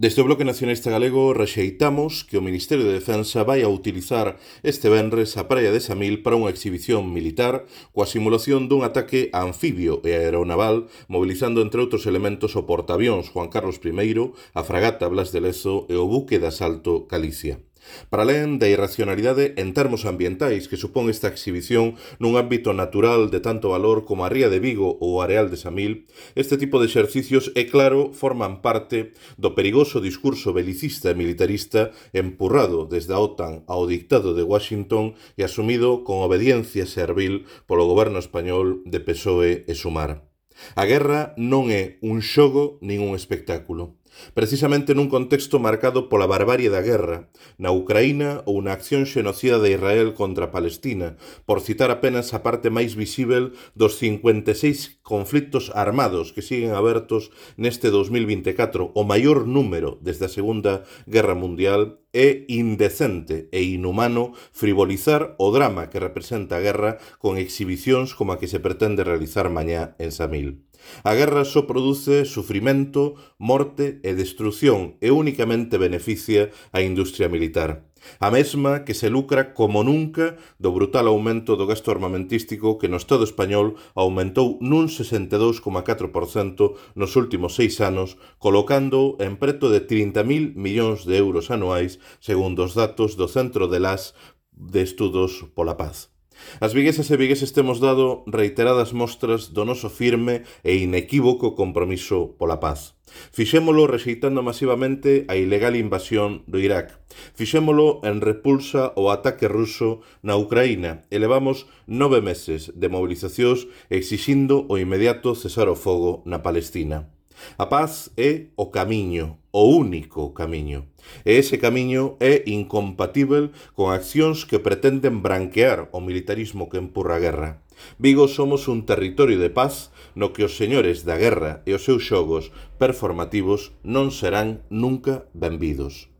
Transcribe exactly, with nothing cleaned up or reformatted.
Desde o Bloque Nacionalista Galego rexeitamos que o Ministerio de Defensa vai a utilizar este venres a praia de Samil para unha exhibición militar coa simulación dun ataque anfibio e aeronaval, mobilizando entre outros elementos o portaavións Juan Carlos primeiro, a fragata Blas de Lezo e o buque de asalto Galicia. Para alén da irracionalidade en termos ambientais que supón esta exhibición nun ámbito natural de tanto valor como a Ría de Vigo ou o Areal de Samil, este tipo de exercicios, é claro, forman parte do perigoso discurso belicista e militarista empurrado desde a OTAN ao dictado de Washington e asumido con obediencia servil polo goberno español de P S O E e Sumar. A guerra non é un xogo nin un espectáculo. Precisamente nun contexto marcado pola barbarie da guerra, na Ucraína ou na acción xenocida de Israel contra Palestina, por citar apenas a parte máis visível dos cincuenta e seis conflitos armados que siguen abertos neste dos mil vinte e catro, o maior número desde a Segunda Guerra Mundial, é indecente e inhumano frivolizar o drama que representa a guerra con exhibicións como a que se pretende realizar mañá en Samil. A guerra só produce sufrimento, morte e destrucción e únicamente beneficia a industria militar. A mesma que se lucra como nunca do brutal aumento do gasto armamentístico que no Estado español aumentou nun sesenta e dous coma catro por cento nos últimos seis anos, colocando en preto de trinta mil millóns de euros anuais, segundo os datos do Centro de las de Estudos pola Paz. As viguesas e vigueses temos dado reiteradas mostras do noso firme e inequívoco compromiso pola paz. Fixémolo rexeitando masivamente a ilegal invasión do Irak. Fixémolo en repulsa ao ataque ruso na Ucraína e levamos nove meses de mobilizacións exixindo o inmediato cesar o fogo na Palestina. A paz é o camiño, o único camiño. E ese camiño é incompatível con accións que pretenden branquear o militarismo que empurra a guerra. Vigo somos un territorio de paz no que os señores da guerra e os seus xogos performativos non serán nunca benvidos.